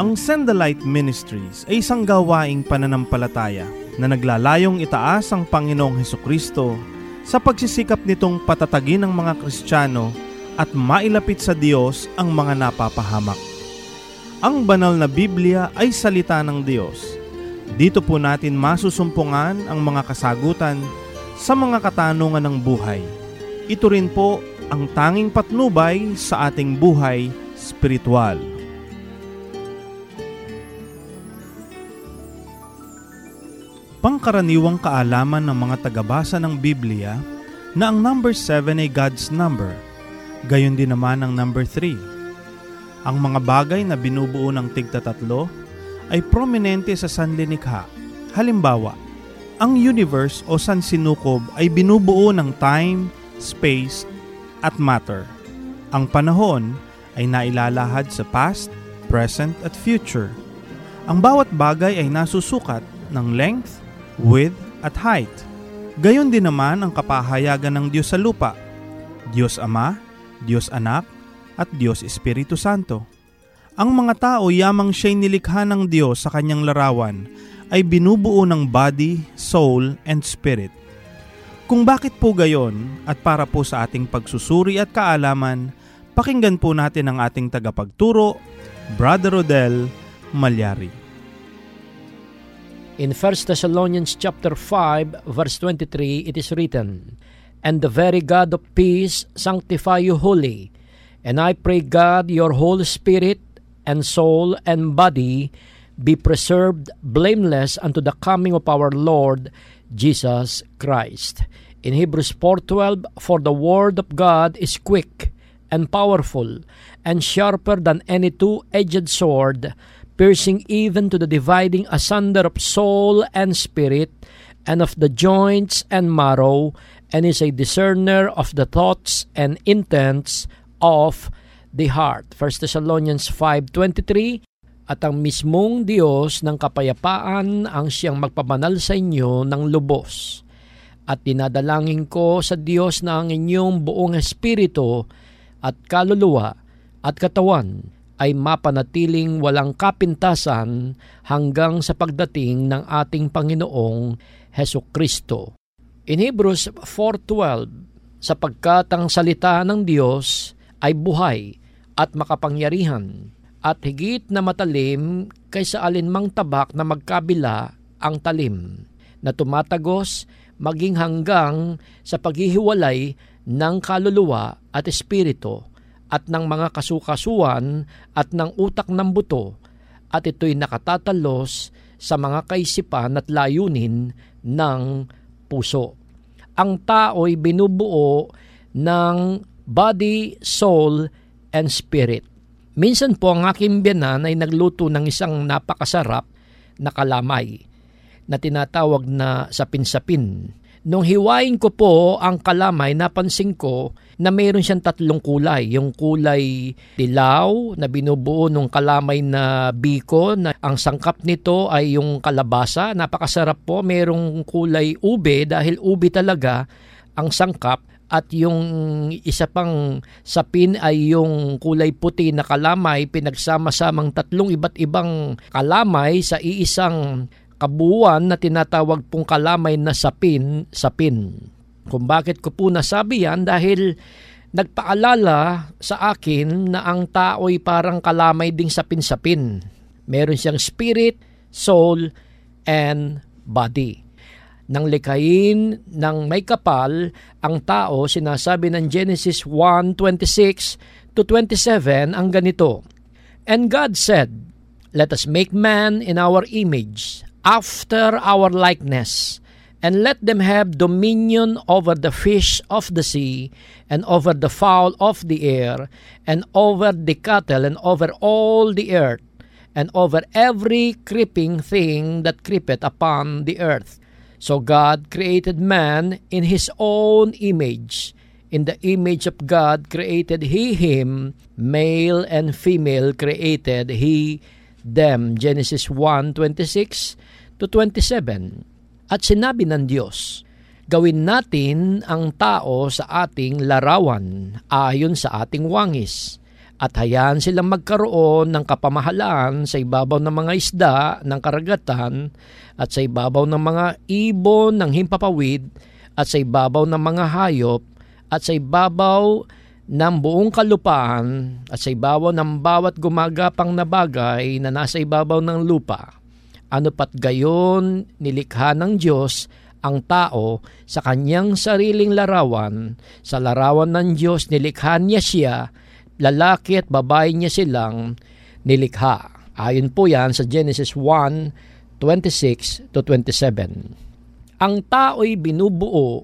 Ang Send the Light Ministries ay isang gawaing pananampalataya na naglalayong itaas ang Panginoong Hesukristo sa pagsisikap nitong patatagin ng mga Kristiyano at mailapit sa Diyos ang mga napapahamak. Ang banal na Biblia ay salita ng Diyos. Dito po natin masusumpungan ang mga kasagutan sa mga katanungan ng buhay. Ito rin po ang tanging patnubay sa ating buhay spiritual. Pangkaraniwang kaalaman ng mga tagabasa ng Biblia na ang number 7 ay God's number. Gayon din naman ang number 3. Ang mga bagay na binubuo ng tigtatatlo ay prominente sa sanlilikha. Halimbawa, ang universe o sansinukob ay binubuo ng time, space, at matter. Ang panahon ay nailalahad sa past, present, at future. Ang bawat bagay ay nasusukat ng length, width, at height. Gayon din naman ang kapahayagan ng Diyos sa lupa, Diyos Ama, Diyos Anak, at Diyos Espiritu Santo. Ang mga tao yamang siya'y nilikha ng Diyos sa kanyang larawan ay binubuo ng body, soul, and spirit. Kung bakit po gayon at para po sa ating pagsusuri at kaalaman, pakinggan po natin ang ating tagapagturo, Brother Rodel Malyari. In 1 Thessalonians chapter 5, verse 23, it is written, "And the very God of peace sanctify you wholly. And I pray God your whole spirit and soul and body be preserved blameless unto the coming of our Lord Jesus Christ." In Hebrews 4:12, "For the word of God is quick and powerful and sharper than any two-edged sword, piercing even to the dividing asunder of soul and spirit, and of the joints and marrow, and is a discerner of the thoughts and intents of the heart." 1 Thessalonians 5:23, "At ang mismong Diyos ng kapayapaan ang siyang magpabanal sa inyo ng lubos. At dinadalangin ko sa Diyos na ang inyong buong espiritu at kaluluwa at katawan ay mapanatiling walang kapintasan hanggang sa pagdating ng ating Panginoong Hesukristo." In Hebrews 4:12, "Sapagkat ang salita ng Diyos ay buhay at makapangyarihan, at higit na matalim kaysa alinmang tabak na magkabila ang talim, na tumatagos maging hanggang sa paghihiwalay ng kaluluwa at espiritu, at ng mga kasukasuan at ng utak ng buto, at ito'y nakatatalos sa mga kaisipan at layunin ng puso." Ang tao'y binubuo ng body, soul, and spirit. Minsan po ang aking biyanan ay nagluto ng isang napakasarap na kalamay na tinatawag na sapin-sapin. Nung hiwain ko po ang kalamay, napansin ko na mayroon siyang tatlong kulay. Yung kulay dilaw na binubuo ng kalamay na biko, na ang sangkap nito ay yung kalabasa. Napakasarap po. Mayroong kulay ube dahil ube talaga ang sangkap. At yung isa pang sapin ay yung kulay puti na kalamay, pinagsama-samang tatlong iba't ibang kalamay sa iisang kabuuan na tinatawag pong kalamay na sapin. Kung bakit ko po nasabi yan, dahil nagpaalala sa akin na ang tao'y parang kalamay ding sapin-sapin. Meron siyang spirit, soul, and body. Nang likhain ng may kapal, ang tao, sinasabi ng Genesis 1:26 to 27 ang ganito, "And God said, Let us make man in our image, after our likeness, and let them have dominion over the fish of the sea, and over the fowl of the air, and over the cattle, and over all the earth, and over every creeping thing that creepeth upon the earth. So God created man in his own image. In the image of God created he him, male and female created he them." Genesis 1:26 to 27. At sinabi ng Diyos, "Gawin natin ang tao sa ating larawan, ayon sa ating wangis, at hayaan silang magkaroon ng kapamahalaan sa ibabaw ng mga isda ng karagatan at sa ibabaw ng mga ibon ng himpapawid at sa ibabaw ng mga hayop at sa ibabaw ng buong kalupaan at sa ibabaw ng bawat gumagapang na bagay na nasa ibabaw ng lupa. Ano pat gayon nilikha ng Diyos ang tao sa kanyang sariling larawan. Sa larawan ng Diyos nilikha niya siya, lalaki at babae niya silang nilikha. Ayon po yan sa Genesis 1:26-27. Ang tao'y binubuo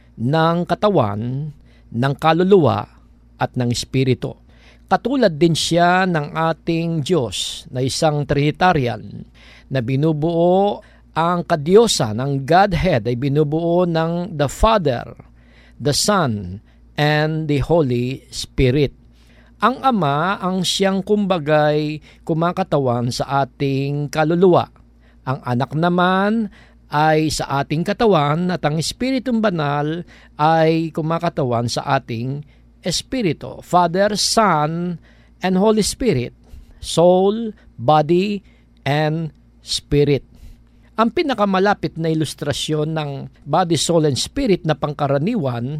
ng katawan, ng kaluluwa at ng espiritu. Katulad din siya ng ating Diyos na isang Trinitarian na binubuo ang kadyosa ng Godhead ay binubuo ng the Father, the Son, and the Holy Spirit. Ang Ama ang siyang kumbagay kumakatawan sa ating kaluluwa. Ang Anak naman ay sa ating katawan at ang Espiritong Banal ay kumakatawan sa ating Espiritu. Father, Son, and Holy Spirit. Soul, body, and spirit. Ang pinakamalapit na ilustrasyon ng body, soul, and spirit na pangkaraniwan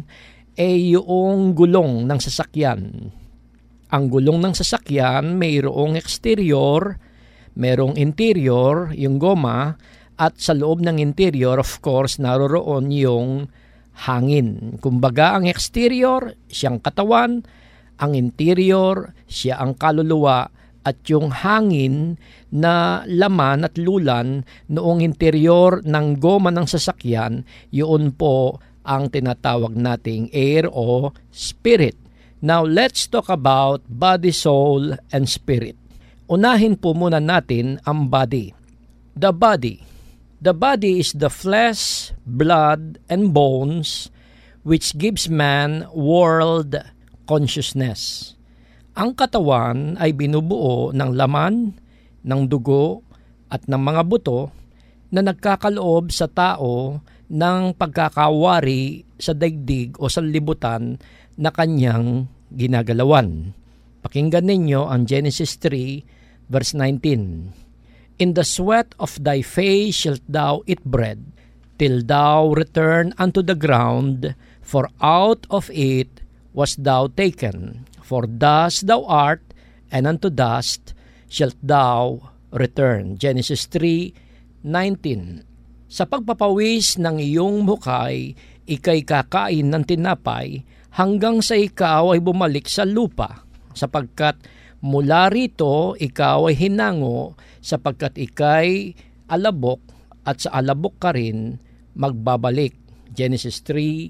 ay yung gulong ng sasakyan. Ang gulong ng sasakyan mayroong exterior, mayroong interior, yung goma, at sa loob ng interior, of course, naroroon yung hangin. Kumbaga, ang exterior, siyang katawan, ang interior, siya ang kaluluwa, at yung hangin na laman at lulan noong interior ng goma ng sasakyan, yun po ang tinatawag nating air o spirit. Now, let's talk about body, soul, and spirit. Unahin po muna natin ang body. The body. The body is the flesh, blood, and bones which gives man world consciousness. Ang katawan ay binubuo ng laman, ng dugo, at ng mga buto na nagkakaloob sa tao ng pagkakawari sa daigdig o sa libutan na kanyang ginagalawan. Pakinggan ninyo ang Genesis 3 verse 19. In the sweat of thy face shalt thou eat bread, till thou return unto the ground, for out of it wast thou taken. For dust thou art, and unto dust shalt thou return. Genesis 3:19. Sa pagpapawis ng iyong mukay, ikay kakain ng tinapay, hanggang sa ikaw ay bumalik sa lupa, sapagkat mula rito ikaw ay hinango, sapagkat ikay alabok, at sa alabok ka rin magbabalik. Genesis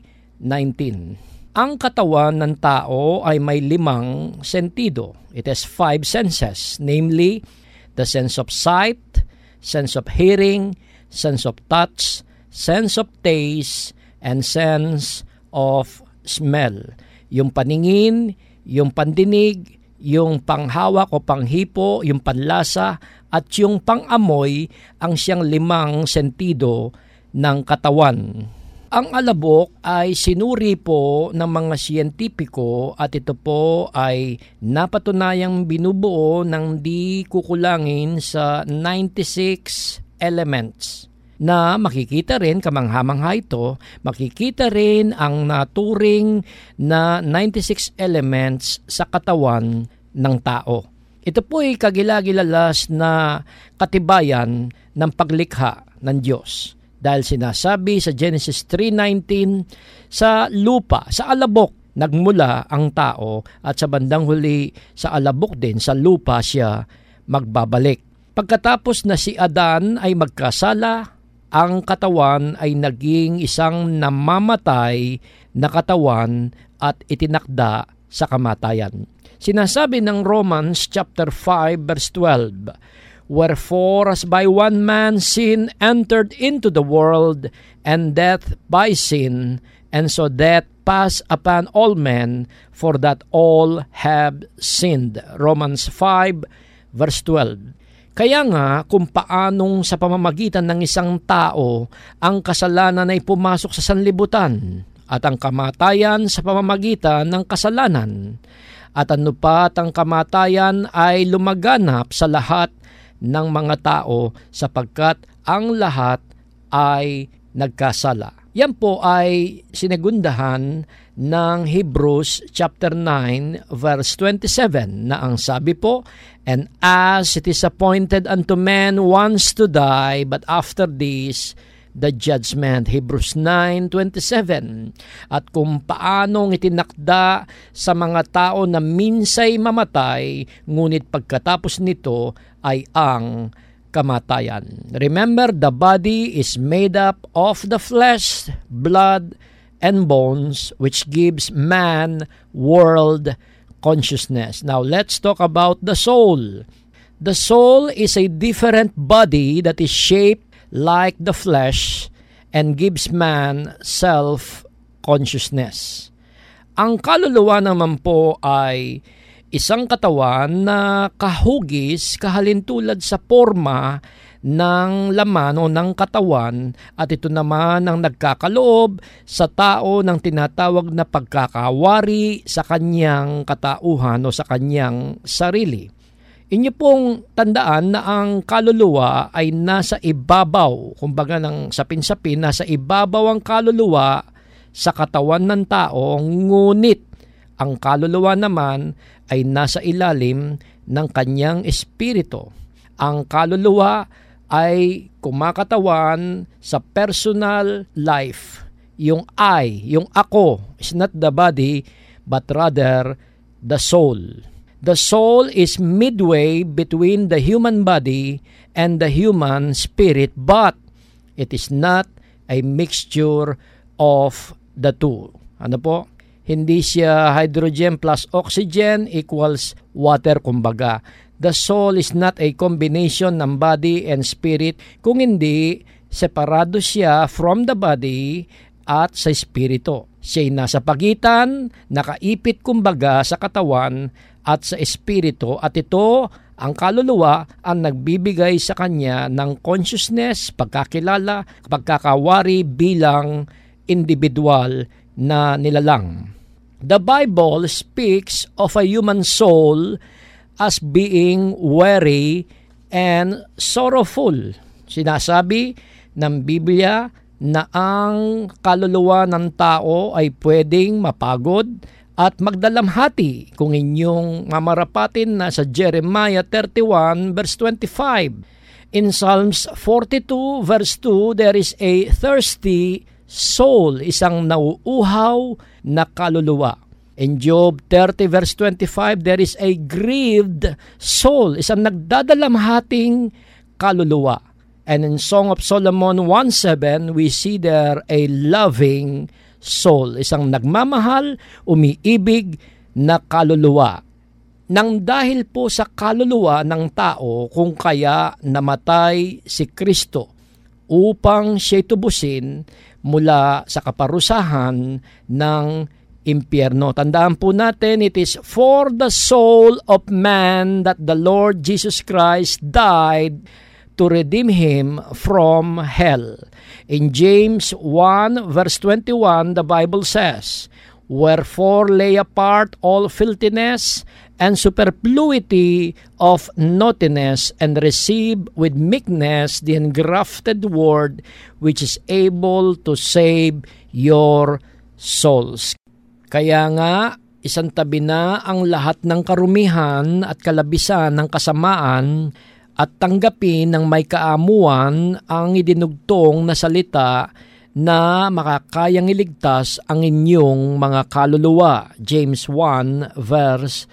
3:19. Ang katawan ng tao ay may 5 sentido. It has 5 senses, namely the sense of sight, sense of hearing, sense of touch, sense of taste, and sense of smell. Yung paningin, yung pandinig, yung panghawak o panghipo, yung panlasa, at yung pangamoy ang siyang 5 sentido ng katawan. Ang alabok ay sinuri po ng mga siyentipiko at ito po ay napatunayang binubuo ng di kukulangin sa 96 elements na makikita rin, kamangha-mangha ito, makikita rin ang naturing na 96 elements sa katawan ng tao. Ito po ay kagilagilalas na katibayan ng paglikha ng Diyos. Dahil sinasabi sa Genesis 3:19, sa lupa, sa alabok, nagmula ang tao at sa bandang huli sa alabok din, sa lupa siya magbabalik. Pagkatapos na si Adan ay magkasala, ang katawan ay naging isang namamatay na katawan at itinakda sa kamatayan. Sinasabi ng Romans chapter 5 verse 12, wherefore as by one man sin entered into the world, and death by sin, and so death passed upon all men, for that all have sinned. Romans 5 verse 12. Kaya nga kung paanong sa pamamagitan ng isang tao ang kasalanan ay pumasok sa sanlibutan at ang kamatayan sa pamamagitan ng kasalanan, At ano pat ang kamatayan ay lumaganap sa lahat ng mga tao sapagkat ang lahat ay nagkasala. Yan po ay sinagundahan ng Hebrews chapter 9 verse 27 na ang sabi po, "And as it is appointed unto man once to die, but after this the judgment." Hebrews 9:27. At kung paanong itinakda sa mga tao na minsay mamatay, ngunit pagkatapos nito ay ang kamatayan. Remember, the body is made up of the flesh, blood, and bones, which gives man world consciousness. Now, let's talk about the soul. The soul is a different body that is shaped like the flesh and gives man self-consciousness. Ang kaluluwa naman po ay isang katawan na kahugis, kahalintulad sa forma ng laman o ng katawan, at ito naman ang nagkakaloob sa tao ng tinatawag na pagkakawari sa kanyang katauhan o sa kanyang sarili. Inyo pong tandaan na ang kaluluwa ay nasa ibabaw, kumbaga ng sapin-sapin, nasa ibabaw ang kaluluwa sa katawan ng tao, ngunit ang kaluluwa naman ay nasa ilalim ng kanyang espiritu. Ang kaluluwa ay kumakatawan sa personal life. Yung I, yung ako, is not the body, but rather the soul. The soul is midway between the human body and the human spirit, but it is not a mixture of the two. Ano po? Hindi siya hydrogen plus oxygen equals water, kumbaga. The soul is not a combination ng body and spirit, kung hindi separado siya from the body at sa espiritu. Siya'y nasa pagitan, nakaipit kumbaga sa katawan at sa espiritu, at ito, ang kaluluwa, ang nagbibigay sa kanya ng consciousness, pagkakilala, pagkakawari bilang individual na nilalang. The Bible speaks of a human soul as being weary and sorrowful. Sinasabi ng Biblia na ang kaluluwa ng tao ay pwedeng mapagod at magdalamhati, kung inyong mamarapatin na sa Jeremiah 31 verse 25. In Psalms 42 verse 2, there is a thirsty soul, isang nauuhaw na kaluluwa. In Job 30 verse 25, there is a grieved soul, isang nagdadalamhating kaluluwa. And in Song of Solomon 1:7, we see there a loving soul, isang nagmamahal, umiibig na kaluluwa. Nang dahil po sa kaluluwa ng tao kung kaya namatay si Kristo upang siya'y tubusin mula sa kaparusahan ng impyerno. Tandaan po natin, it is for the soul of man that the Lord Jesus Christ died to redeem him from hell. In James 1 verse 21, the Bible says, "Wherefore lay apart all filthiness and superfluity of naughtiness, and receive with meekness the engrafted word, which is able to save your souls." Kaya nga, isang tabi na ang lahat ng karumihan at kalabisan ng kasamaan, at tanggapin ng may kaamuan ang idinugtong na salita na makakayang iligtas ang inyong mga kaluluwa. James 1 verse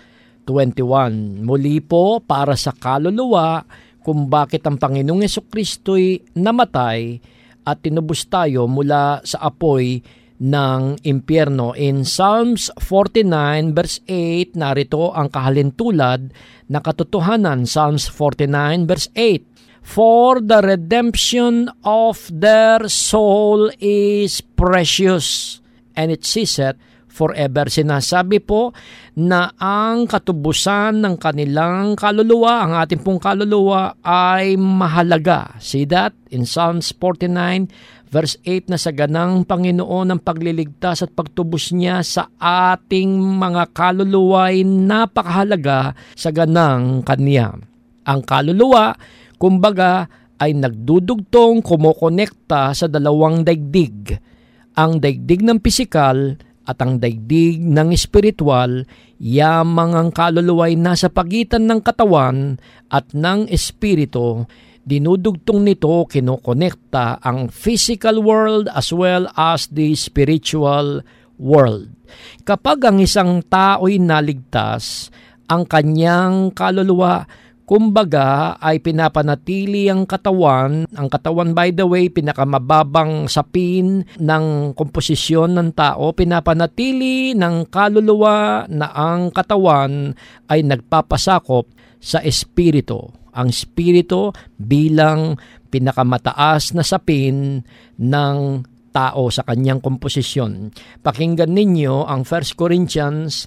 21. Muli po, para sa kaluluwa, kung bakit ang Panginoong Jesucristo'y namatay at tinubos tayo mula sa apoy ng impyerno. In Psalms 49 verse 8, narito ang kahalintulad na katotohanan. Psalms 49 verse 8, "For the redemption of their soul is precious, and it ceaseth forever. Sinasabi po na ang katubusan ng kanilang kaluluwa, ang ating pong kaluluwa ay mahalaga. See that in Psalms 49 verse 8 na sa ganang Panginoon ang pagliligtas at pagtubos niya sa ating mga kaluluwa ay napakahalaga sa ganang Kanya. Ang kaluluwa, kumbaga, ay nagdudugtong, kumokonekta sa dalawang daigdig. Ang daigdig ng pisikal at ang daigdig ng espiritual, yamang ang kaluluwa ay nasa pagitan ng katawan at ng espiritu. Dinudugtong nito, kinokonekta ang physical world as well as the spiritual world. Kapag ang isang tao'y naligtas, ang kanyang kaluluwa, kumbaga, ay pinapanatili ang katawan. Ang katawan, by the way, pinakamababang sapin ng komposisyon ng tao. Pinapanatili ng kaluluwa na ang katawan ay nagpapasakop sa espiritu. Ang espiritu bilang pinakamataas na sapin ng tao sa kanyang komposisyon. Pakinggan ninyo ang 1 Corinthians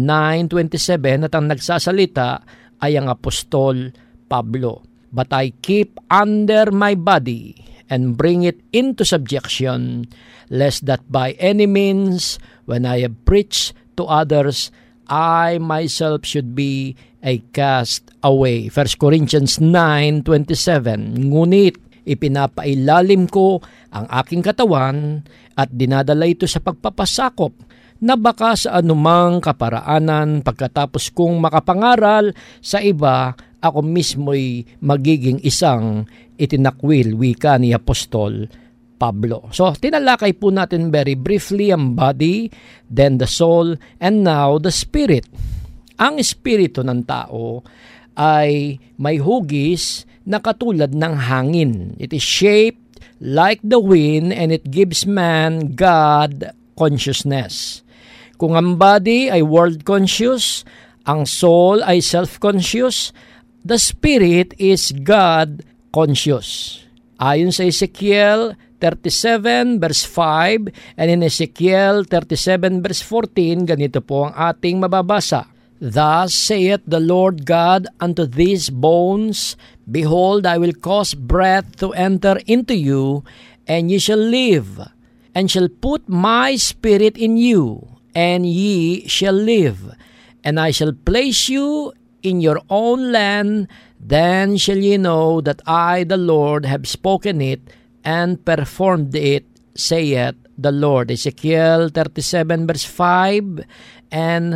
9:27 at ang nagsasalita ay ang Apostol Pablo. But I keep under my body and bring it into subjection, lest that by any means, when I have preached to others, I myself should be a cast away. 1 Corinthians 9:27. Ngunit ipinapailalim ko ang aking katawan at dinadala ito sa pagpapasakop na baka sa anumang kaparaanan pagkatapos kong makapangaral sa iba, ako mismo'y magiging isang itinakwil, wika ni Apostol Pablo. So, tinalakay po natin very briefly ang body, then the soul, and now the spirit. Ang espiritu ng tao ay may hugis na katulad ng hangin. It is shaped like the wind and it gives man God consciousness. Kung ang body ay world conscious, ang soul ay self-conscious, the spirit is God conscious. Ayon sa Ezekiel 37 verse 5 and in Ezekiel 37 verse 14, ganito po ang ating mababasa. Thus saith the Lord God unto these bones, Behold, I will cause breath to enter into you, and ye shall live, and shall put my spirit in you, and ye shall live, and I shall place you in your own land, then shall ye know that I, the Lord, have spoken it, and performed it, saith the Lord. Ezekiel 37 verse 5 and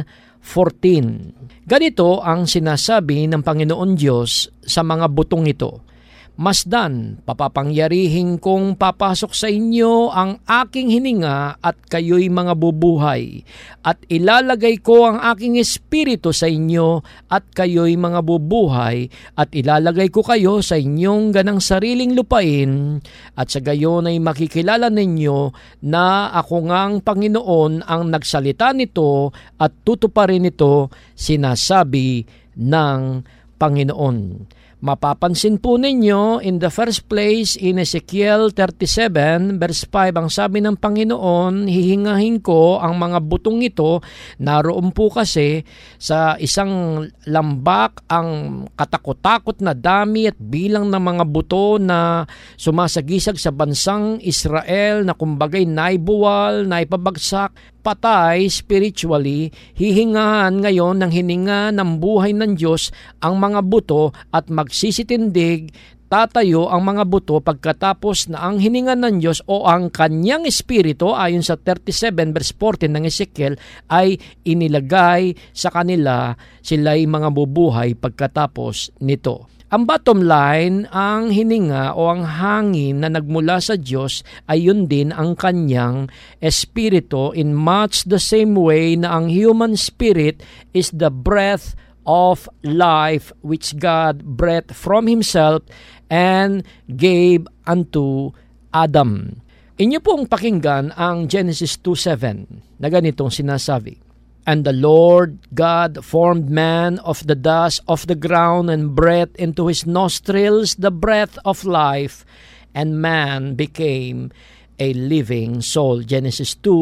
14. Ganito ang sinasabi ng Panginoon Diyos sa mga butong ito. Masdan, papapangyarihin kong papasok sa inyo ang aking hininga at kayo'y mga bubuhay. At ilalagay ko ang aking espiritu sa inyo at kayo'y mga bubuhay. At ilalagay ko kayo sa inyong ganang sariling lupain. At sa gayon ay makikilala ninyo na ako ngang Panginoon ang nagsalita nito at tutuparin ito, sinasabi ng Panginoon. Mapapansin po ninyo in the first place in Ezekiel 37 verse 5, ang sabi ng Panginoon, hihingahin ko ang mga butong ito. Naroon po kasi sa isang lambak ang katakot-takot na dami at bilang ng mga buto na sumasagisag sa bansang Israel na kumbagay naibuwal, naipabagsak, patay spiritually. Hihingahan ngayon ng hininga ng buhay ng Diyos ang mga buto at magsisitindig, tatayo ang mga buto pagkatapos na ang hininga ng Diyos o ang kanyang espiritu ayon sa 37 verse 14 ng Ezekiel ay inilagay sa kanila, sila'y mga bubuhay pagkatapos nito. Ang bottom line, ang hininga o ang hangin na nagmula sa Diyos ay yun din ang kanyang espiritu, in much the same way na ang human spirit is the breath of life which God breathed from Himself and gave unto Adam. Inyo pong pakinggan ang Genesis 2:7 na ganitong sinasabi. And the Lord God formed man of the dust of the ground and breathed into his nostrils the breath of life, and man became a living soul. Genesis 2:7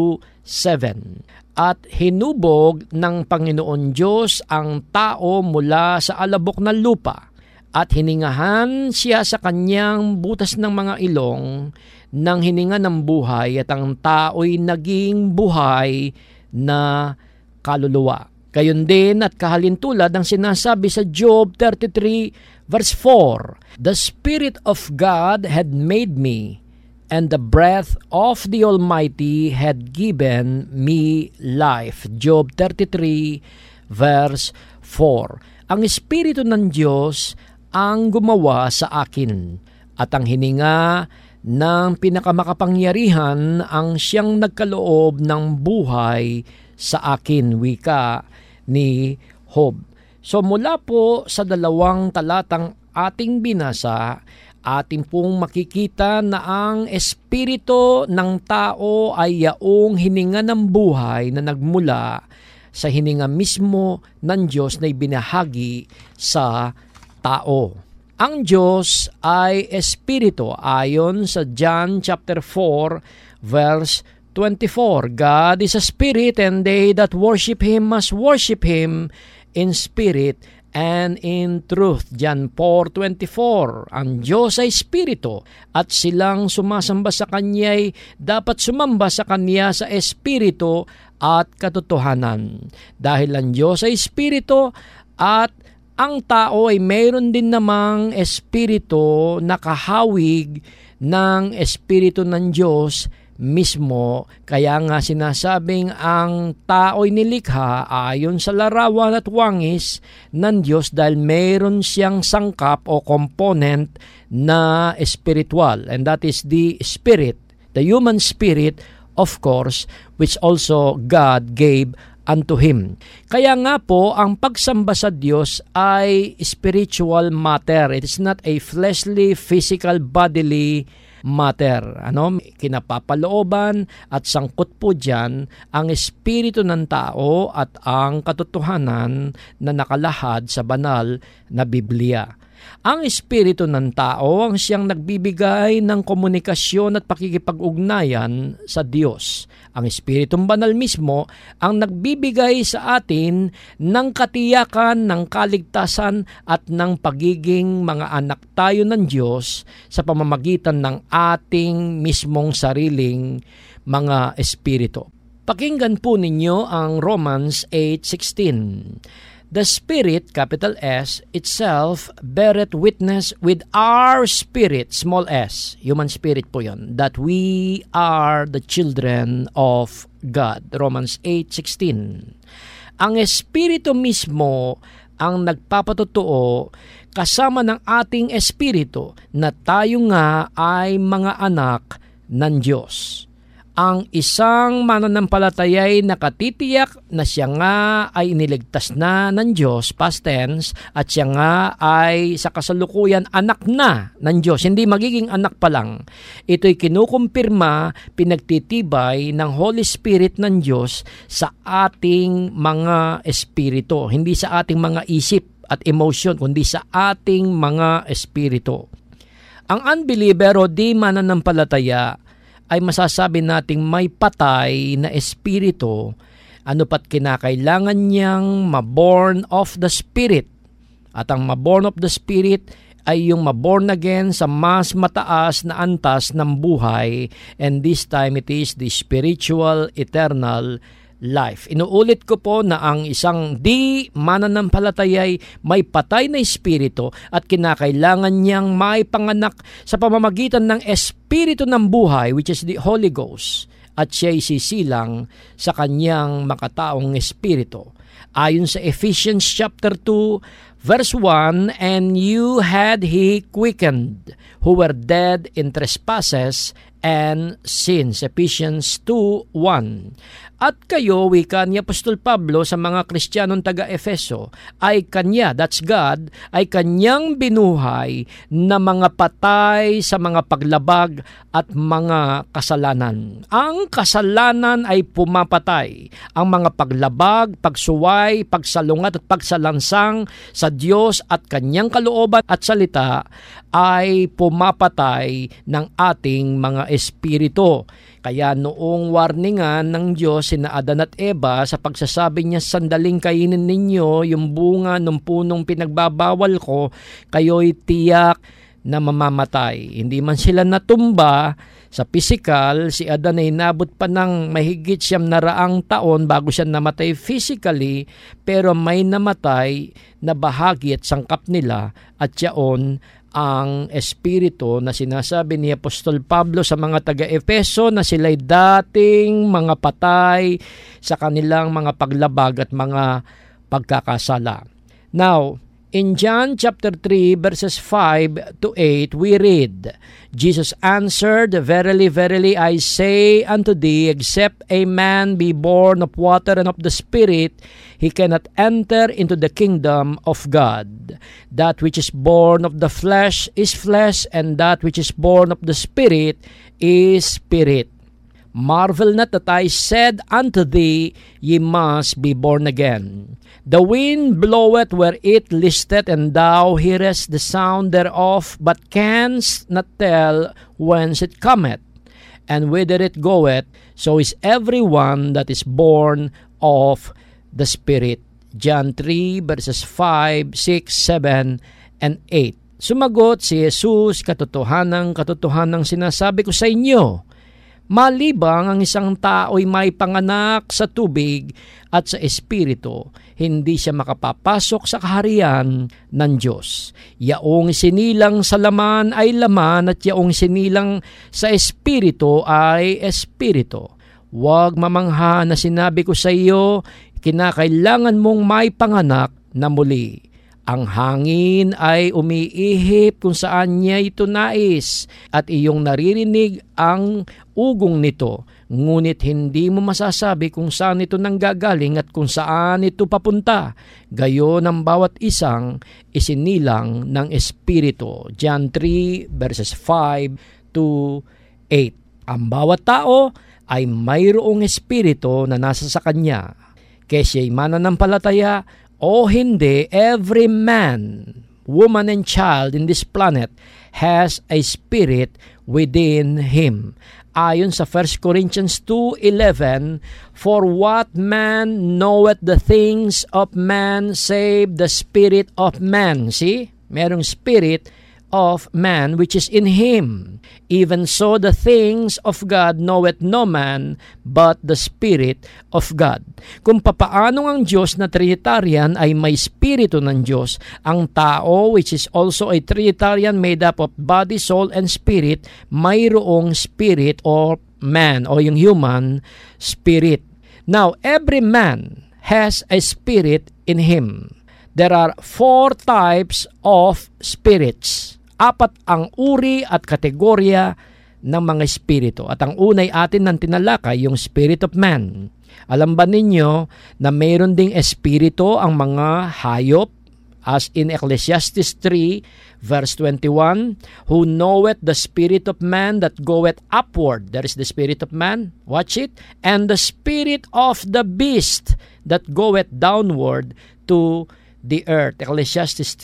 7. At hinubog ng Panginoon Diyos ang tao mula sa alabok ng lupa, at hiningahan siya sa kanyang butas ng mga ilong ng hininga ng buhay, at ang tao'y naging buhay na kaluluwa. Gayon din at kahalintulad ang sinasabi sa Job 33 verse 4, "The Spirit of God had made me, and the breath of the Almighty had given me life." Job 33 verse 4. Ang Espiritu ng Diyos ang gumawa sa akin, at ang hininga ng pinakamakapangyarihan ang siyang nagkaloob ng buhay sa akin, wika ni Job. So mula po sa 2 talatang ating binasa, ating pong makikita na ang espiritu ng tao ay yaong hininga ng buhay na nagmula sa hininga mismo ng Diyos na ibinahagi sa tao. Ang Diyos ay espiritu ayon sa John chapter 4 verse 24. "God is a spirit, and they that worship Him must worship Him in spirit and in truth." John 4:24. Ang Diyos ay espiritu, at silang sumasamba sa Kanya'y dapat sumamba sa Kanya sa espiritu at katotohanan. Dahil ang Diyos ay espiritu at ang tao ay mayroon din namang espiritu na kahawig ng espiritu ng Diyos mismo. Kaya nga sinasabing ang tao'y nilikha ayon sa larawan at wangis ng Diyos dahil mayroon siyang sangkap o component na espiritual, and that is the spirit, the human spirit, of course, which also God gave unto Him. Kaya nga po, ang pagsamba sa Diyos ay spiritual matter. It is not a fleshly, physical, bodily matter. Kinapapalooban at sangkot po dyan ang espiritu ng tao at ang katotohanan na nakalahad sa banal na Biblia. Ang espiritu ng tao ang siyang nagbibigay ng komunikasyon at pakikipag-ugnayan sa Diyos. Ang espiritong banal mismo ang nagbibigay sa atin ng katiyakan, ng kaligtasan at ng pagiging mga anak tayo ng Diyos sa pamamagitan ng ating mismong sariling mga espiritu. Pakinggan po ninyo ang Romans 8:16. "The Spirit, capital S, itself beareth witness with our spirit," small s, human spirit po yun, "that we are the children of God." Romans 8:16. Ang Espiritu mismo ang nagpapatotoo kasama ng ating espiritu na tayo nga ay mga anak ng Diyos. Ang isang mananampalatayay nakatitiyak na siya nga ay iniligtas na ng Diyos, past tense, at siya nga ay sa kasalukuyan anak na ng Diyos. Hindi magiging anak pa lang. Ito'y kinukumpirma, pinagtitibay ng Holy Spirit ng Diyos sa ating mga espiritu. Hindi sa ating mga isip at emotion, kundi sa ating mga espiritu. Ang unbeliever o di mananampalataya ay masasabi nating may patay na espiritu, ano pat kinakailangan niyang maborn of the Spirit. At ang maborn of the Spirit ay yung maborn again sa mas mataas na antas ng buhay, and this time it is the spiritual eternal life. Inuulit ko po na ang isang di mananampalatayay may patay na espiritu at kinakailangan niyang may panganak sa pamamagitan ng espiritu ng buhay, which is the Holy Ghost, at siya'y sisilang sa kanyang makataong espiritu. Ayon sa Ephesians chapter 2 verse 1, "And you had He quickened, who were dead in trespasses and sins." Ephesians 2:1. At kayo, wika ni Apostol Pablo sa mga Kristiyanong taga-Efeso, ay Kanya, that's God, ay Kanyang binuhay na mga patay sa mga paglabag at mga kasalanan. Ang kasalanan ay pumapatay. Ang mga paglabag, pagsuway, pagsalungat at pagsalansang sa Diyos at Kanyang kalooban at salita ay pumapatay ng ating mga espiritu. Kaya noong warningan ng Diyos sina Adan at Eva sa pagsasabi niya, sandaling kainin ninyo yung bunga ng punong pinagbabawal ko, kayo'y tiyak na mamamatay. Hindi man sila natumba sa pisikal, si Adan ay nabot pa ng mahigit 700 taon bago siya namatay physically, pero may namatay na bahagi at sangkap nila, at yaon ang espiritu na sinasabi ni Apostol Pablo sa mga taga-Efeso na sila'y dating mga patay sa kanilang mga paglabag at mga pagkakasala. Now, in John chapter 3 verses 5 to 8, we read, Jesus answered, Verily, verily, I say unto thee, except a man be born of water and of the Spirit, he cannot enter into the kingdom of God. That which is born of the flesh is flesh, and that which is born of the Spirit is spirit. Marvel not that I said unto thee, ye must be born again. The wind bloweth where it listeth, and thou hearest the sound thereof, but canst not tell whence it cometh, and whither it goeth. So is every one that is born of the Spirit. John 3 verses 5, 6, 7, and 8. Sumagot si Jesus, katotohanang sinasabi ko sa inyo, malibang ang isang tao'y may panganak sa tubig at sa espiritu, hindi siya makapapasok sa kaharian ng Diyos. Yaong sinilang sa laman ay laman, at yaong sinilang sa espiritu ay espiritu. Huwag mamangha na sinabi ko sa iyo, kinakailangan mong may panganak na muli. Ang hangin ay umiihip kung saan niya ito nais, at iyong naririnig ang ugong nito, ngunit hindi mo masasabi kung saan ito nanggagaling at kung saan ito papunta. Gayon ang bawat isang isinilang ng Espiritu. John 3 verses 5 to 8. Ang bawat tao ay mayroong espiritu na nasa sa kanya. Kaya siya'y mananampalataya o hindi, every man, woman, and child in this planet has a spirit within him. Ayon sa 1 Corinthians 2:11, for what man knoweth the things of man save the spirit of man? See? Merong spirit of man which is in him. Even so the things of God knoweth no man but the Spirit of God. Kung papaanong ang Diyos na Trinitarian ay may Espiritu ng Diyos, ang tao which is also a Trinitarian made up of body, soul, and spirit, mayroong spirit or man o yung human spirit. Now, every man has a spirit in him. There are 4 types of spirits. 4 ang uri at kategorya ng mga espiritu. At ang unay atin ng tinalakay, yung spirit of man. Alam ba ninyo na mayroon ding espiritu ang mga hayop? As in Ecclesiastes 3 verse 21, who knoweth the spirit of man that goeth upward. There is the spirit of man. Watch it. And the spirit of the beast that goeth downward to the earth. Ecclesiastes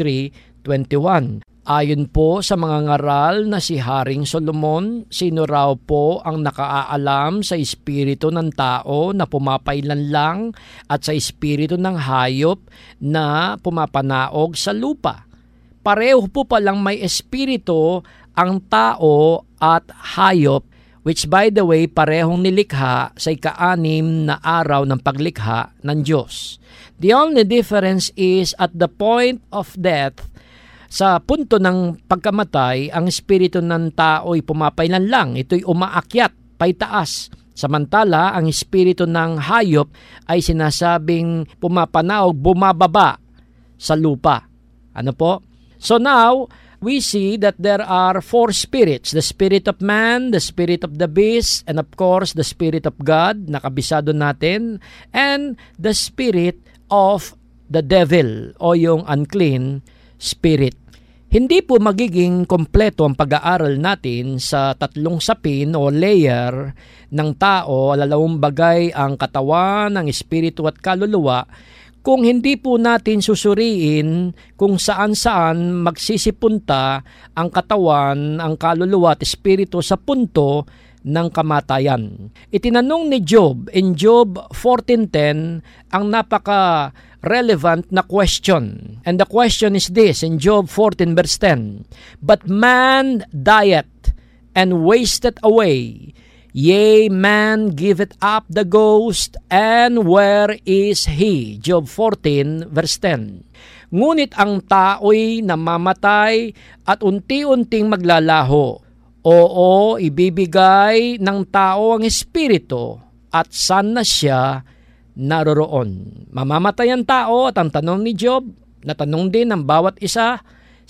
3:21. Ayon po sa mga ngaral na si Haring Solomon, sino raw po ang nakaaalam sa espiritu ng tao na pumapailan lang at sa espiritu ng hayop na pumapanaog sa lupa? Pareho po palang may espiritu ang tao at hayop, which by the way parehong nilikha sa ika-6 na araw ng paglikha ng Diyos. The only difference is at the point of death, sa punto ng pagkamatay, ang espiritu ng tao ay pumapailan lang. Ito'y umaakyat, paitaas. Samantala, ang espiritu ng hayop ay sinasabing pumapanaog, bumababa sa lupa. Ano po? So now, we see that there are 4 spirits: the spirit of man, the spirit of the beast, and of course, the spirit of God, nakabisado natin, and the spirit of the devil o yung unclean spirit. Hindi po magiging kompleto ang pag-aaral natin sa 3 sapin o layer ng tao, lalawang bagay ang katawan, ang espiritu at kaluluwa, kung hindi po natin susuriin kung saan-saan magsisipunta ang katawan, ang kaluluwa at espiritu sa punto ng kamatayan. Itinanong ni Job in Job 14:10 ang napaka-relevant na question. And the question is this in Job 14 verse 10. But man dieth and wasteth away. Yea, man giveth up the ghost, and where is he? Job 14 verse 10. Ngunit ang tao'y namamatay at unti-unting maglalaho. Oo, ibibigay ng tao ang espiritu at saan na siya naroroon. Mamamatay ang tao at ang tanong ni Job, natanong din ng bawat isa,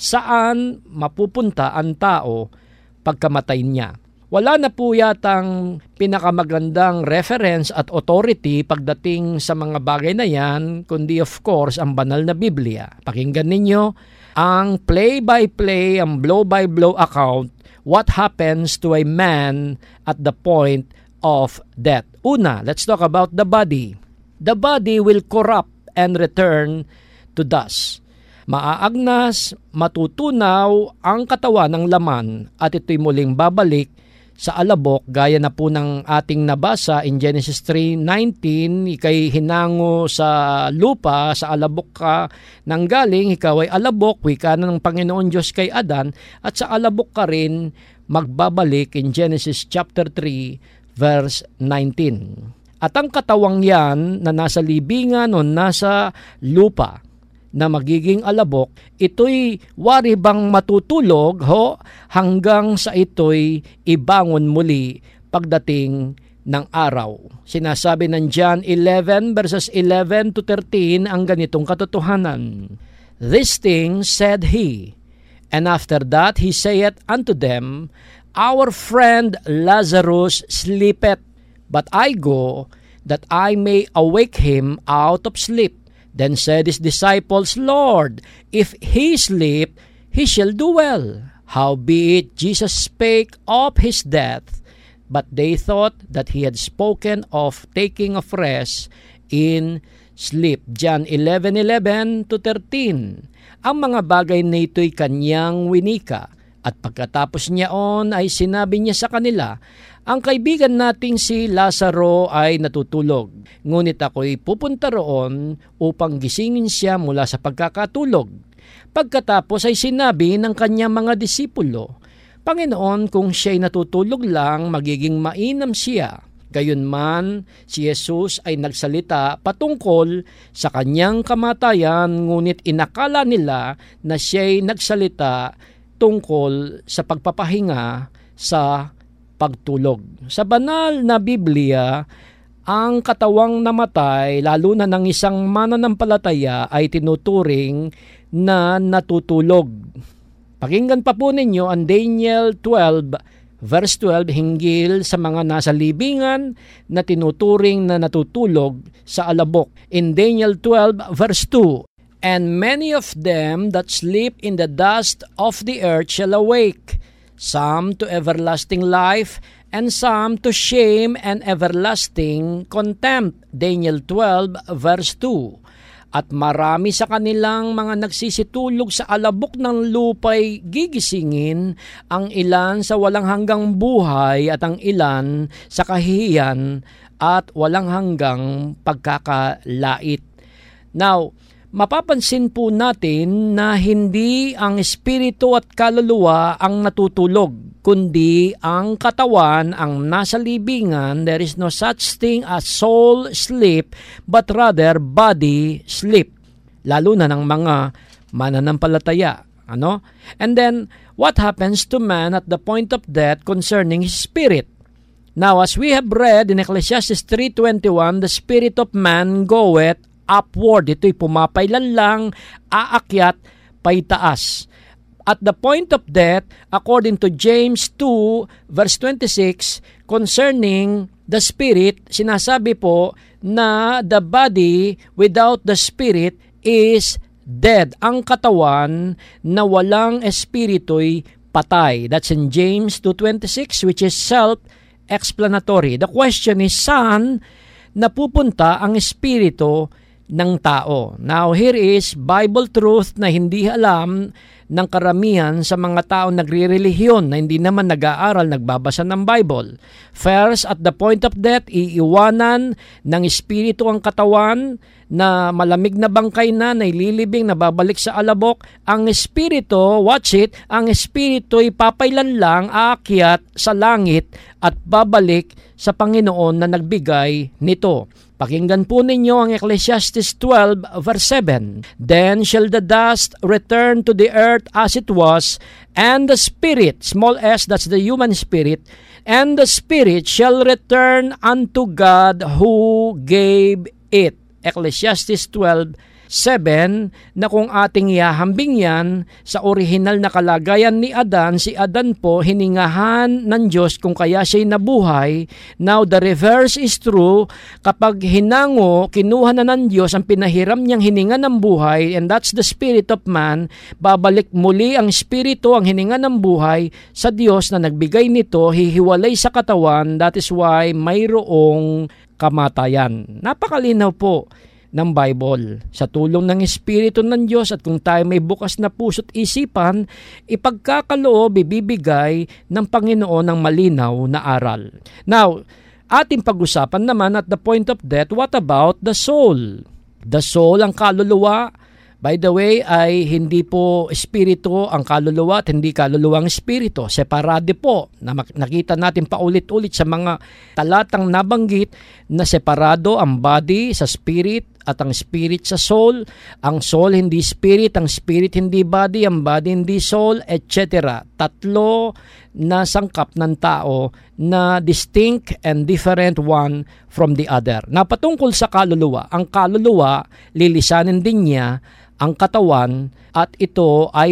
saan mapupunta ang tao pagkamatay niya. Wala na po yatang pinakamagandang reference at authority pagdating sa mga bagay na yan, kundi of course ang banal na Biblia. Pakinggan ninyo ang play-by-play, ang blow-by-blow account, what happens to a man at the point of death. Una, let's talk about the body. The body will corrupt and return to dust. Maaagnas, matutunaw ang katawan ng laman at ito'y muling babalik sa alabok, gaya na po ng ating nabasa in Genesis 3:19, ikay hinango sa lupa, sa alabok ka nang galing, ikaw ay alabok, wika na ng Panginoon Diyos kay Adan, at sa alabok ka rin magbabalik in Genesis chapter 3 verse 19. At ang katawang yan na nasa libingan o nasa lupa, na magiging alabok, ito'y wari bang matutulog hanggang sa ito'y ibangon muli pagdating ng araw. Sinasabi ng John 11 verses 11 to 13 ang ganitong katotohanan. This thing said he, and after that he saith unto them, Our friend Lazarus sleepeth, but I go that I may awake him out of sleep. Then said his disciples, Lord, if he sleep, he shall do well. Howbeit Jesus spake of his death, but they thought that he had spoken of taking of rest in sleep. John 11:11 to 13. Ang mga bagay na ito'y kanyang winika, at pagkatapos niyaon ay sinabi niya sa kanila, ang kaibigan nating si Lazaro ay natutulog, ngunit ako'y pupunta roon upang gisingin siya mula sa pagkakatulog. Pagkatapos ay sinabi ng kanyang mga disipulo, Panginoon, kung siya'y natutulog lang, magiging mainam siya. Gayunman, si Jesus ay nagsalita patungkol sa kanyang kamatayan, ngunit inakala nila na siya'y nagsalita tungkol sa pagpapahinga sa pagtulog. Sa banal na Biblia, ang katawang namatay, lalo na ng isang mananampalataya, ay tinuturing na natutulog. Pakinggan pa po ninyo ang Daniel 12 verse 12 hinggil sa mga nasa libingan na tinuturing na natutulog sa alabok. In Daniel 12 verse 2, And many of them that sleep in the dust of the earth shall awake, some to everlasting life, and some to shame and everlasting contempt. Daniel 12 verse 2. At marami sa kanilang mga nagsisitulog sa alabok ng lupa'y gigisingin, ang ilan sa walang hanggang buhay at ang ilan sa kahihiyan at walang hanggang pagkakalait. Now, mapapansin po natin na hindi ang espiritu at kaluluwa ang natutulog, kundi ang katawan ang nasa libingan. There is no such thing as soul sleep, but rather body sleep. Lalo na ng mga mananampalataya. And then, what happens to man at the point of death concerning his spirit? Now, as we have read in Ecclesiastes 3:21, the spirit of man goeth upward. Ito'y pumapailan lang, aakyat, paitaas. at the point of death, according to James 2 verse 26, concerning the spirit, sinasabi po na the body without the spirit is dead. Ang katawan na walang espiritu'y patay. That's in James 2:26, which is self-explanatory. The question is, saan napupunta ang espiritu ng tao? Now, here is Bible truth na hindi alam ng karamihan sa mga tao nagre-relihiyon na hindi naman nag-aaral, nagbabasa ng Bible. First, at the point of death, iiwanan ng espiritu ang katawan na malamig na bangkay na ililibing, nababalik sa alabok. Ang espiritu, watch it, ang espiritu ay papailan lang, aakyat sa langit at babalik sa Panginoon na nagbigay nito. Pakinggan po ninyo ang Ecclesiastes 12 verse 7. Then shall the dust return to the earth as it was, and the spirit, small s, that's the human spirit, and the spirit shall return unto God who gave it. Ecclesiastes 12:7, na kung ating ihahambing yan sa orihinal na kalagayan ni Adan, si Adan po hiningahan ng Diyos kung kaya siya'y nabuhay. Now the reverse is true. Kapag hinango, kinuha na ng Diyos ang pinahiram niyang hininga ng buhay, and that's the spirit of man, babalik muli ang spirito, ang hininga ng buhay sa Diyos na nagbigay nito, hihiwalay sa katawan. That is why mayroong kamatayan. Napakalinaw po ng Bible. Sa tulong ng Espiritu ng Diyos at kung tayo may bukas na puso't isipan, ipagkakaloob, ibibigay ng Panginoon ng malinaw na aral. Now, ating pag-usapan naman at the point of death, what about the soul? The soul, ang kaluluwa. By the way, ay hindi po espiritu ang kaluluwa at hindi kaluluwa ang espiritu. Separado po. Nakita natin paulit-ulit sa mga talatang nabanggit na separado ang body sa spirit at ang spirit sa soul. Ang soul hindi spirit, ang spirit hindi body, ang body hindi soul, etc. Tatlo na sangkap ng tao na distinct and different one from the other. Napatungkol sa kaluluwa, ang kaluluwa, lilisanin din niya ang katawan at ito ay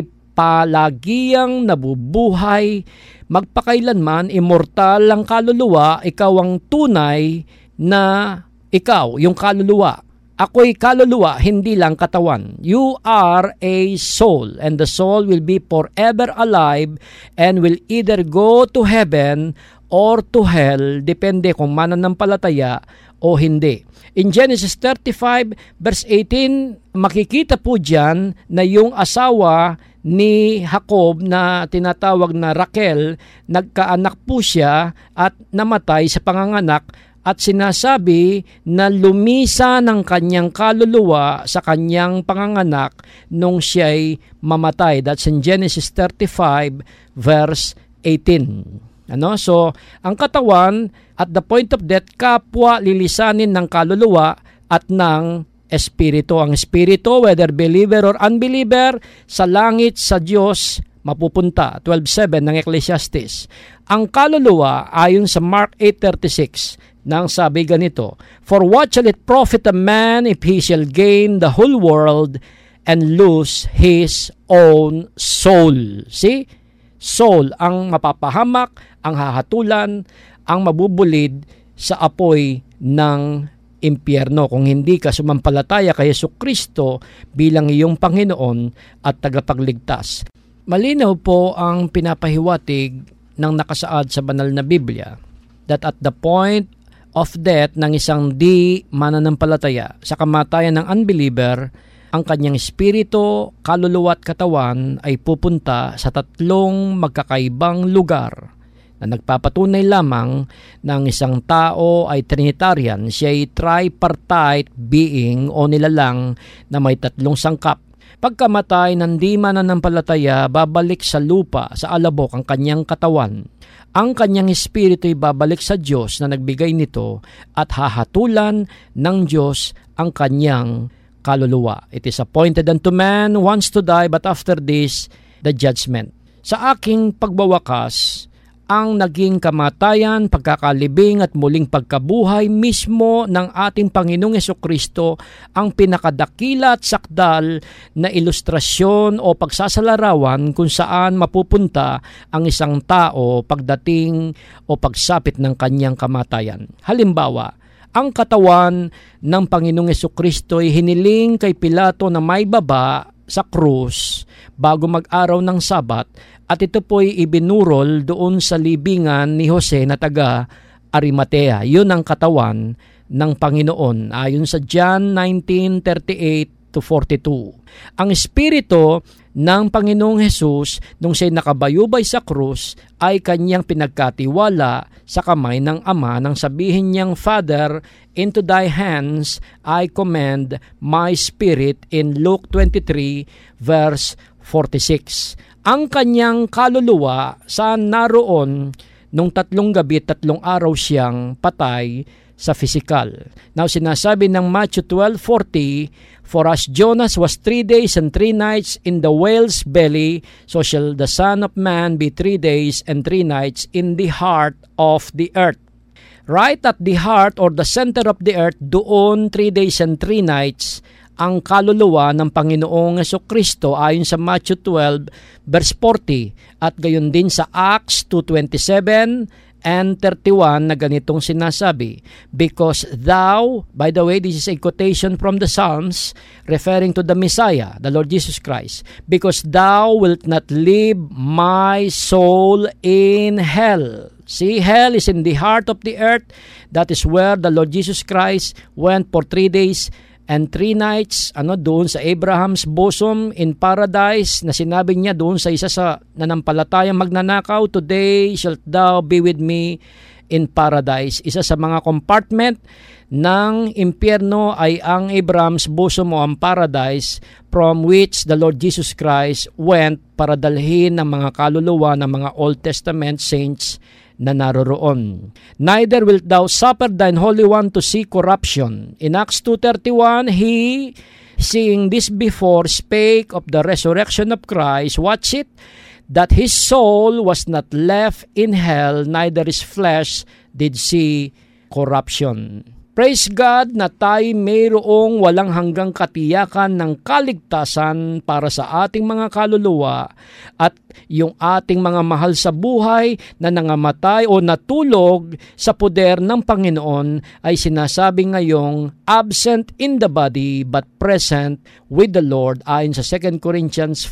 palagiang nabubuhay, magpakailanman, immortal ang kaluluwa, ikaw ang tunay na ikaw, yung kaluluwa. Ako'y kaluluwa, hindi lang katawan. You are a soul, and the soul will be forever alive and will either go to heaven or to hell, depende kung mananampalataya o hindi. In Genesis 35 verse 18, makikita po dyan na yung asawa ni Jacob na tinatawag na Raquel, nagkaanak po siya at namatay sa panganganak, at sinasabi na lumisa ng kanyang kaluluwa sa kanyang panganganak nung siya'y mamatay. That's in Genesis 35 verse 18. So, ang katawan at the point of death, kapwa lilisanin ng kaluluwa at ng espiritu. Ang espiritu, whether believer or unbeliever, sa langit, sa Diyos, mapupunta. 12:7 ng Ecclesiastes. Ang kaluluwa, ayon sa Mark 8:36, nang sabi ganito, For what shall it profit a man if he shall gain the whole world and lose his own soul? See? Soul ang mapapahamak, ang hahatulan, ang mabubulid sa apoy ng impyerno kung hindi ka sumampalataya kay Jesucristo bilang iyong Panginoon at tagapagligtas. Malinaw po ang pinapahiwatig ng nakasaad sa banal na Biblia that at the point of death ng isang di mananampalataya, sa kamatayan ng unbeliever, ang kanyang espiritu, kaluluwa at katawan ay pupunta sa tatlong magkakaibang lugar na nagpapatunay lamang ng isang tao ay Trinitarian. Siya ay tripartite being o nilalang na may tatlong sangkap. Pagkamatay ng di mananampalataya, babalik sa lupa, sa alabok ang kanyang katawan. Ang kanyang espiritu ay babalik sa Diyos na nagbigay nito at hahatulan ng Diyos ang kanyang kaluluwa. It is appointed unto man once to die, but after this, the judgment. Sa aking pagbawakas, ang naging kamatayan, pagkakalibing at muling pagkabuhay mismo ng ating Panginoong Hesukristo ang pinakadakila at sakdal na ilustrasyon o pagsasalarawan kung saan mapupunta ang isang tao pagdating o pagsapit ng kanyang kamatayan. Halimbawa, ang katawan ng Panginoong Hesukristo ay hiniling kay Pilato na may baba sa krus bago mag-araw ng Sabat, at ito po'y ibinurol doon sa libingan ni Jose na taga Arimatea. Yun ang katawan ng Panginoon ayon sa John 19:38-42. Ang espiritu ng Panginoong Hesus nung siya'y nakabayubay sa krus ay kanyang pinagkatiwala sa kamay ng Ama nang sabihin niyang, "Father, into thy hands I commend my spirit," in Luke 23 verse 46. Ang kanyang kaluluwa saan naroon nung 3 gabi at 3 araw siyang patay sa pisikal. Now sinasabi ng Matthew 12:40, "For as Jonas was 3 days and 3 nights in the whale's belly, so shall the Son of Man be 3 days and 3 nights in the heart of the earth." Right at the heart or the center of the earth, doon 3 days and 3 nights ang kaluluwa ng Panginoong Hesukristo ayon sa Matthew 12 verse 40, at gayon din sa Acts 2:27 and 31 na ganitong sinasabi, "Because thou," by the way, this is a quotation from the Psalms referring to the Messiah, the Lord Jesus Christ, "because thou wilt not leave my soul in hell." See, hell is in the heart of the earth. That is where the Lord Jesus Christ went for 3 days and 3 nights, doon sa Abraham's bosom in paradise, na sinabi niya doon sa isa sa nanampalatayang magnanakaw, "Today shalt thou be with me in paradise." Isa sa mga compartment ng impyerno ay ang Abraham's bosom o ang paradise, from which the Lord Jesus Christ went para dalhin ang mga kaluluwa ng mga Old Testament saints na naroroon. "Neither wilt thou suffer thine Holy One to see corruption." In Acts 2:31, he, seeing this before, spake of the resurrection of Christ, watch it, "that his soul was not left in hell, neither his flesh did see corruption." Praise God na tayo mayroong walang hanggang katiyakan ng kaligtasan para sa ating mga kaluluwa, at yung ating mga mahal sa buhay na nangamatay o natulog sa poder ng Panginoon ay sinasabi ngayong absent in the body but present with the Lord ayon sa 2 Corinthians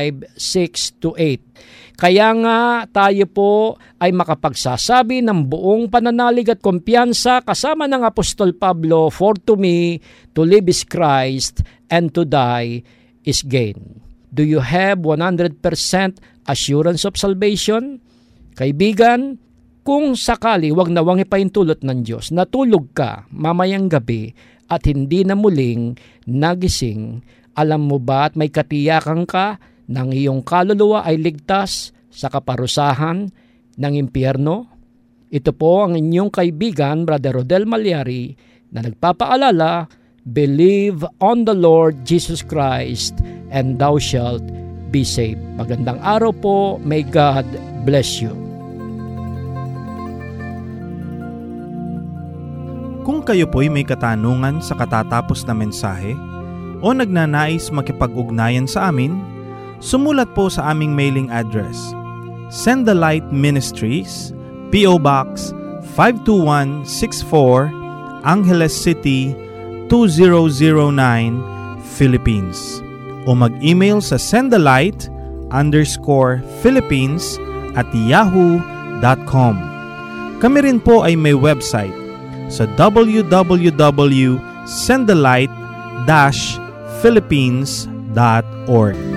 5:6-8. Kaya nga tayo po ay makapagsasabi ng buong pananalig at kumpiyansa kasama ng Apostol Pablo, "For to me, to live is Christ, and to die is gain." Do you have 100% assurance of salvation? Kaibigan, kung sakali wag nawang ipaintulot ng Diyos, natulog ka mamayang gabi at hindi na muling nagising, alam mo ba at may katiyakan ka ng iyong kaluluwa ay ligtas sa kaparusahan ng impyerno? Ito po ang inyong kaibigan, Brother Rodel Malyari, na nagpapaalala, "Believe on the Lord Jesus Christ and thou shalt be saved." Magandang araw po. May God bless you. Kung kayo po'y may katanungan sa katatapos na mensahe o nagnanais makipag-ugnayan sa amin, sumulat po sa aming mailing address: Send the Light Ministries, P.O. Box 52164, Angeles City, 2009, Philippines. O mag-email sa sendthelight_Philippines@yahoo.com. Kami rin po ay may website sa www.sendthelight-philippines.org.